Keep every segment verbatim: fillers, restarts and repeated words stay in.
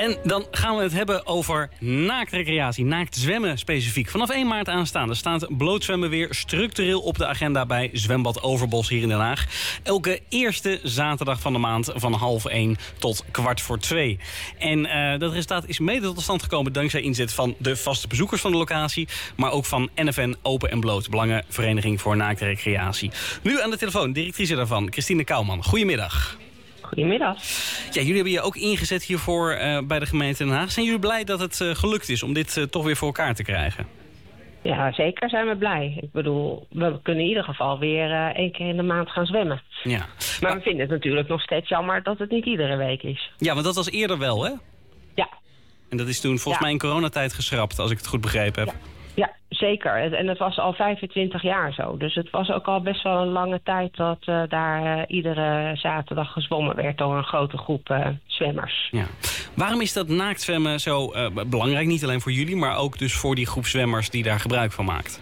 En dan gaan we het hebben over naaktrecreatie, naakt zwemmen specifiek. Vanaf één maart aanstaande staat blootzwemmen weer structureel op de agenda bij Zwembad Overbos hier in Den Haag. Elke eerste zaterdag van de maand van half één tot kwart voor twee. En uh, dat resultaat is mede tot stand gekomen dankzij inzet van de vaste bezoekers van de locatie, maar ook van N F N Open en Bloot, Belangenvereniging voor Naaktrecreatie. Nu aan de telefoon, directrice daarvan, Christine Kouwman. Goedemiddag. Goedemiddag. Ja, jullie hebben je ook ingezet hiervoor uh, bij de gemeente Den Haag. Zijn jullie blij dat het uh, gelukt is om dit uh, toch weer voor elkaar te krijgen? Ja, zeker zijn we blij. Ik bedoel, we kunnen in ieder geval weer uh, één keer in de maand gaan zwemmen. Ja. Maar ah. we vinden het natuurlijk nog steeds jammer dat het niet iedere week is. Ja, want dat was eerder wel, hè? Ja. En dat is toen volgens ja. mij in coronatijd geschrapt, als ik het goed begrepen heb. Ja. Ja, zeker. En het was al vijfentwintig jaar zo. Dus het was ook al best wel een lange tijd dat uh, daar uh, iedere zaterdag gezwommen werd door een grote groep uh, zwemmers. Ja. Waarom is dat naaktzwemmen zo uh, belangrijk? Niet alleen voor jullie, maar ook dus voor die groep zwemmers die daar gebruik van maakt?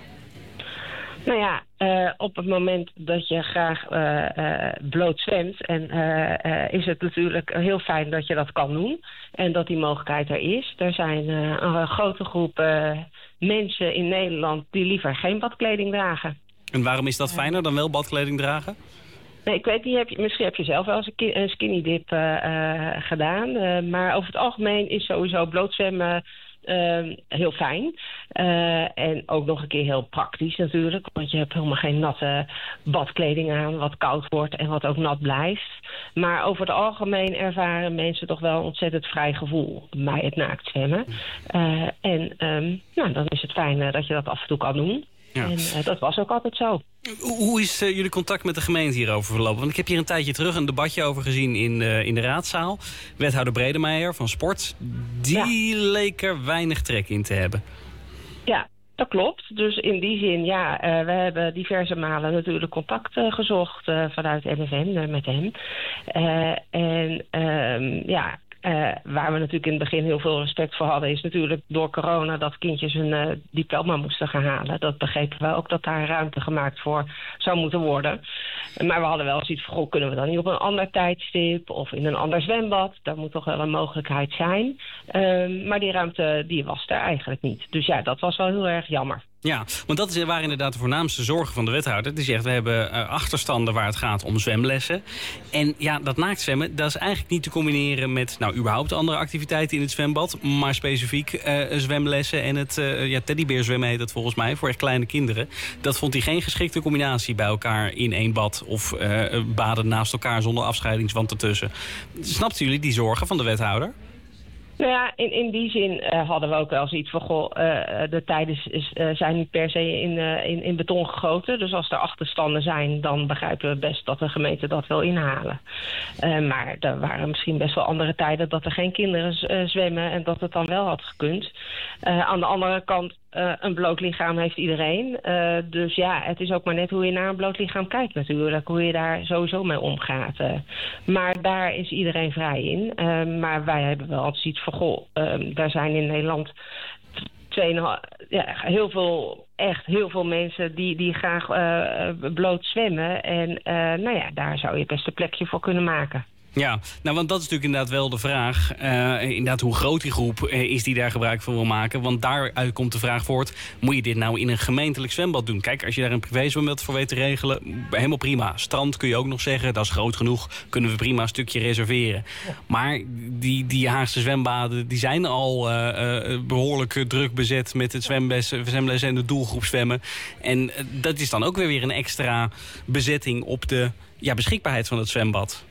Nou ja, uh, op het moment dat je graag uh, uh, bloot zwemt, en uh, uh, is het natuurlijk heel fijn dat je dat kan doen. En dat die mogelijkheid er is. Er zijn uh, een grote groep uh, mensen in Nederland die liever geen badkleding dragen. En waarom is dat fijner dan wel badkleding dragen? Nee, ik weet niet, heb je, misschien heb je zelf wel eens een, ki- een skinny dip uh, uh, gedaan. Uh, maar over het algemeen is sowieso blootzwemmen Uh, heel fijn. Uh, en ook nog een keer heel praktisch natuurlijk. Want je hebt helemaal geen natte badkleding aan, wat koud wordt en wat ook nat blijft. Maar over het algemeen ervaren mensen toch wel een ontzettend vrij gevoel bij het naaktzwemmen. Uh, en um, nou, dan is het fijn uh, dat je dat af en toe kan doen. Ja. En uh, dat was ook altijd zo. Hoe is uh, jullie contact met de gemeente hierover verlopen? Want ik heb hier een tijdje terug een debatje over gezien in, uh, in de raadzaal. Wethouder Bredemeijer van Sport, die ja. leek er weinig trek in te hebben. Ja, dat klopt. Dus in die zin, ja, uh, we hebben diverse malen natuurlijk contact uh, gezocht uh, vanuit N F N uh, met hem. Uh, en um, ja... Uh, waar we natuurlijk in het begin heel veel respect voor hadden, is natuurlijk door corona dat kindjes hun uh, diploma moesten gaan halen. Dat begrepen we ook, dat daar ruimte gemaakt voor zou moeten worden. Maar we hadden wel zoiets van, goh, kunnen we dan niet op een ander tijdstip of in een ander zwembad? Daar moet toch wel een mogelijkheid zijn. Uh, maar die ruimte, die was er eigenlijk niet. Dus ja, dat was wel heel erg jammer. Ja, want dat is, waren inderdaad de voornaamste zorgen van de wethouder. Die zegt, we hebben uh, achterstanden waar het gaat om zwemlessen. En ja, dat naaktzwemmen, dat is eigenlijk niet te combineren met, nou, überhaupt andere activiteiten in het zwembad. Maar specifiek uh, zwemlessen en het uh, ja, teddybeerzwemmen heet dat volgens mij, voor echt kleine kinderen. Dat vond hij geen geschikte combinatie bij elkaar in één bad of uh, baden naast elkaar zonder afscheidingswand ertussen. Snapten jullie die zorgen van de wethouder? Nou ja, in, in die zin uh, hadden we ook wel zoiets van, goh, uh, de tijden is, uh, zijn niet per se in, uh, in, in beton gegoten. Dus als er achterstanden zijn, dan begrijpen we best dat de gemeente dat wil inhalen. Uh, maar er waren misschien best wel andere tijden dat er geen kinderen uh, zwemmen en dat het dan wel had gekund. Uh, aan de andere kant, uh, een bloot lichaam heeft iedereen. Uh, dus ja, het is ook maar net hoe je naar een bloot lichaam kijkt natuurlijk. Hoe je daar sowieso mee omgaat. Uh, maar daar is iedereen vrij in. Uh, maar wij hebben wel altijd iets van, goh, um, daar zijn in Nederland twee, ja, heel veel, echt heel veel mensen die, die graag uh, bloot zwemmen. En uh, nou ja, daar zou je best een plekje voor kunnen maken. Ja, nou, want dat is natuurlijk inderdaad wel de vraag. Uh, inderdaad, hoe groot die groep uh, is die daar gebruik van wil maken. Want daaruit komt de vraag voort, moet je dit nou in een gemeentelijk zwembad doen? Kijk, als je daar een privézwembad voor weet te regelen, helemaal prima. Strand kun je ook nog zeggen, dat is groot genoeg. Kunnen we prima een stukje reserveren. Ja. Maar die, die Haagse zwembaden, die zijn al uh, uh, behoorlijk druk bezet met het zwemles, zwemles en de doelgroep zwemmen. En uh, dat is dan ook weer weer een extra bezetting op de ja, beschikbaarheid van het zwembad.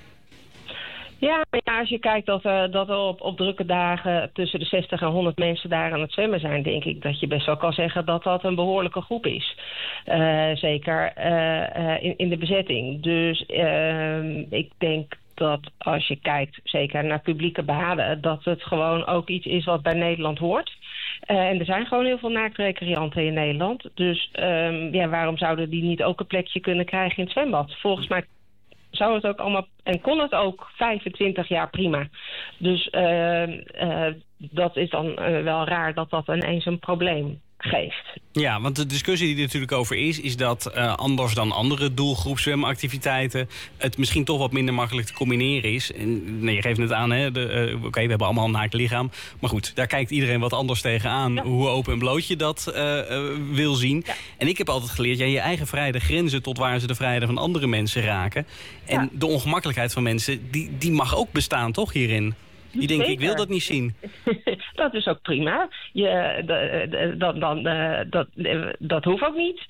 Ja, ja, als je kijkt dat, uh, dat er op, op drukke dagen tussen de zestig en honderd mensen daar aan het zwemmen zijn, denk ik dat je best wel kan zeggen dat dat een behoorlijke groep is. Uh, zeker uh, uh, in, in de bezetting. Dus uh, ik denk dat als je kijkt zeker naar publieke baden, dat het gewoon ook iets is wat bij Nederland hoort. Uh, en er zijn gewoon heel veel naaktrecreanten in Nederland. Dus um, ja, waarom zouden die niet ook een plekje kunnen krijgen in het zwembad? Volgens mij zou het ook allemaal, en kon het ook vijfentwintig jaar prima. Dus uh, uh, dat is dan uh, wel raar dat dat ineens een probleem geeft. Ja, want de discussie die er natuurlijk over is... is dat uh, anders dan andere doelgroepszwemactiviteiten... het misschien toch wat minder makkelijk te combineren is. En, nee, je geeft het aan, hè? Uh, Oké, okay, we hebben allemaal een naakt lichaam. Maar goed, daar kijkt iedereen wat anders tegenaan... Ja. Hoe open en bloot je dat uh, uh, wil zien. Ja. En ik heb altijd geleerd... Ja, je eigen vrijheid grenzen tot waar ze de vrijheden van andere mensen raken. En ja. de ongemakkelijkheid van mensen... Die, die mag ook bestaan, toch, hierin? Die denken, ik wil dat niet zien. Dat is ook prima. Je, dat, dan, dat, dat hoeft ook niet.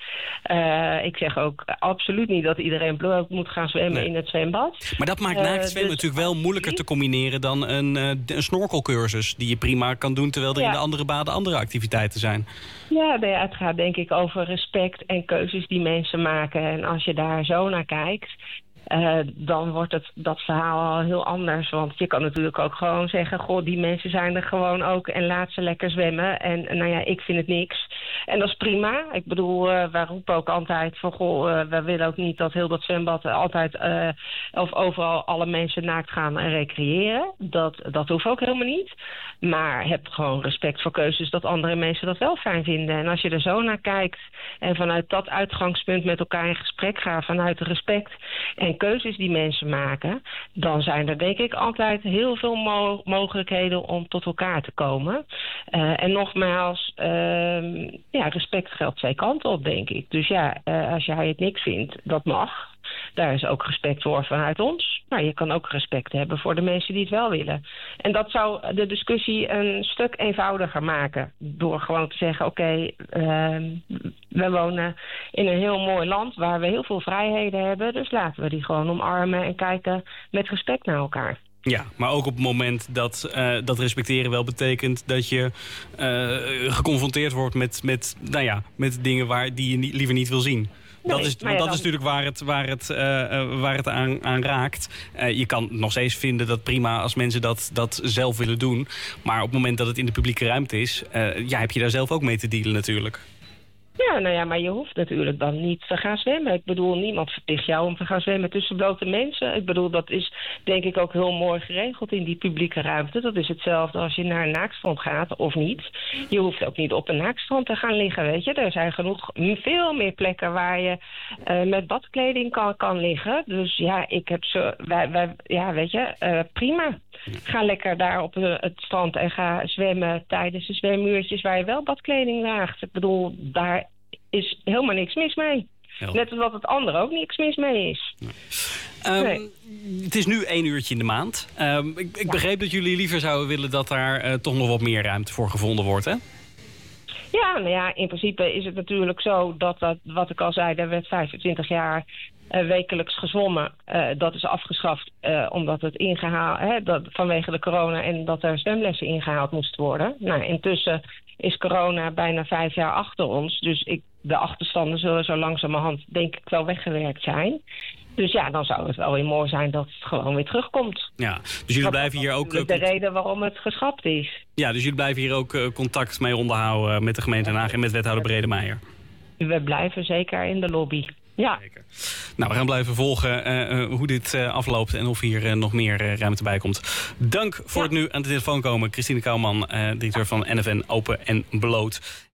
Uh, ik zeg ook absoluut niet dat iedereen bloot moet gaan zwemmen nee. in het zwembad. Maar dat maakt naakt zwemmen uh, dus natuurlijk wel moeilijker te combineren dan een, een snorkelcursus... die je prima kan doen terwijl er ja. in de andere baden andere activiteiten zijn. Ja, nee, het gaat denk ik over respect en keuzes die mensen maken. En als je daar zo naar kijkt... Uh, dan wordt het, dat verhaal al heel anders. Want je kan natuurlijk ook gewoon zeggen... goh, die mensen zijn er gewoon ook en laat ze lekker zwemmen. En nou ja, ik vind het niks. En dat is prima. Ik bedoel, uh, wij roepen ook altijd van... goh, uh, we willen ook niet dat heel dat zwembad altijd... Uh, of overal alle mensen naakt gaan en recreëren. Dat, dat hoeft ook helemaal niet. Maar heb gewoon respect voor keuzes... dat andere mensen dat wel fijn vinden. En als je er zo naar kijkt... en vanuit dat uitgangspunt met elkaar in gesprek gaat... vanuit respect... en keuzes die mensen maken... dan zijn er denk ik altijd heel veel mo- mogelijkheden om tot elkaar te komen. Uh, en nogmaals, uh, ja, respect geldt twee kanten op, denk ik. Dus ja, uh, als jij het niks vindt, dat mag. Daar is ook respect voor vanuit ons. Maar je kan ook respect hebben voor de mensen die het wel willen. En dat zou de discussie een stuk eenvoudiger maken. Door gewoon te zeggen, oké, okay, uh, we wonen in een heel mooi land... waar we heel veel vrijheden hebben. Dus laten we die gewoon omarmen en kijken met respect naar elkaar. Ja, maar ook op het moment dat uh, dat respecteren wel betekent... dat je uh, geconfronteerd wordt met, met, nou ja, met dingen waar, die je niet, liever niet wil zien. Nee, dat is, ja, dat dan... is natuurlijk waar het, waar het, uh, waar het aan, aan raakt. Uh, je kan nog steeds vinden dat prima als mensen dat, dat zelf willen doen. Maar op het moment dat het in de publieke ruimte is... Uh, ja, heb je daar zelf ook mee te dealen natuurlijk. Ja, nou ja, maar je hoeft natuurlijk dan niet te gaan zwemmen. Ik bedoel, niemand verplicht jou om te gaan zwemmen tussen blote mensen. Ik bedoel, dat is denk ik ook heel mooi geregeld in die publieke ruimte. Dat is hetzelfde als je naar een naaktstrand gaat of niet. Je hoeft ook niet op een naaktstrand te gaan liggen, weet je. Er zijn genoeg, veel meer plekken waar je uh, met badkleding kan, kan liggen. Dus ja, ik heb zo, wij, wij, ja, weet je, uh, prima. Ga lekker daar op uh, het strand en ga zwemmen tijdens de zwemmuurtjes waar je wel badkleding draagt. Ik bedoel, daar is helemaal niks mis mee. Heel. Net als wat het andere ook niks mis mee is. Nee. Um, nee. Het is nu één uurtje in de maand. Um, ik ik ja. begreep dat jullie liever zouden willen dat daar uh, toch nog wat meer ruimte voor gevonden wordt, hè? Ja, nou ja, in principe is het natuurlijk zo dat, dat wat ik al zei, er werd vijfentwintig jaar uh, wekelijks gezwommen. Uh, dat is afgeschaft uh, omdat het ingehaald, hè, dat, vanwege de corona en dat er zwemlessen ingehaald moesten worden. Nou, intussen is corona bijna vijf jaar achter ons. Dus ik, de achterstanden zullen zo langzamerhand denk ik wel weggewerkt zijn. Dus ja, dan zou het wel weer mooi zijn dat het gewoon weer terugkomt. Ja, dus jullie dat blijven hier ook... de reden waarom het geschrapt is. Ja, dus jullie blijven hier ook uh, contact mee onderhouden met de gemeente Den Haag en met wethouder Bredemeijer. We blijven zeker in de lobby. Ja. Zeker. Nou, we gaan blijven volgen uh, uh, hoe dit uh, afloopt en of hier uh, nog meer uh, ruimte bij komt. Dank voor ja. het nu aan de telefoon komen. Christine Kouwman, uh, directeur van N F N Open en Bloot.